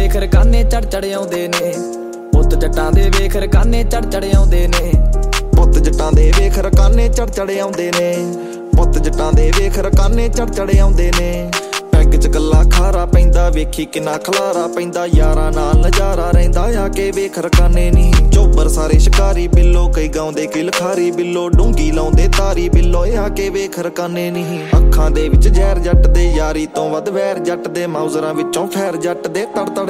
ਵੇਖ ਰਕਾਨੇ ਚੜ ਚੜ ਆਉਂਦੇ ਨੇ, ਪੁੱਤ ਜੱਟਾਂ ਦੇ ਵੇਖ ਰਕਾਨੇ ਚੜ ਚੜ ਆਉਂਦੇ ਨੇ, ਪੁੱਤ ਜੱਟਾਂ ਦੇ ਵੇਖ ਰਕਾਨੇ ਚੜ ਚੜ ਆਉਂਦੇ ਨੇ, ਪੁੱਤ ਜੱਟਾਂ ਦੇ ਵੇਖ ਰਕਾਨੇ ਚੜ ਚੜ ਆਉਂਦੇ ਨੇ। ਪੈਗ ਚ ਗੱਲਾਂ ਖਾਰਾ ਪੈਂਦਾ ਵੇਖੀ ਕਿੰਨਾ ਖਲਾਰਾ ਪੈਂਦਾ, ਯਾਰਾਂ ਨਾਲ ਨਜ਼ਾਰਾ ਰਹਿੰਦਾ ਆ ਕੇ ਵੇਖ ਰਕਾਨੇ ਨੀ। ਚੋਬਰ ਸਾਰੇ ਸ਼ਿਕਾਰੀ ਬਿੱਲੋ, ਕਈ ਗਾਉਂਦੇ ਕਿ ਲਖਾਰੀ ਬਿੱਲੋ, ਡੂੰਗੀ ਲਾਉਂਦੇ ਤਾਰੀ ਬਿੱਲੋ ਆ ਕੇ ਵੇਖ ਰਕਾਨੇ ਨੀ। ਅੱਖਾਂ ਦੇ ਵਿੱਚ ਜ਼ਹਿਰ ਜੱਟ ਦੇ, ਯਾਰੀ ਤੋਂ ਵੱਧ ਵੈਰ ਜੱਟ ਦੇ, ਮਾਊਜ਼ਰਾਂ ਵਿੱਚੋਂ ਫੈਰ ਜੱਟ ਦੇ, ਤੜ ਤੜ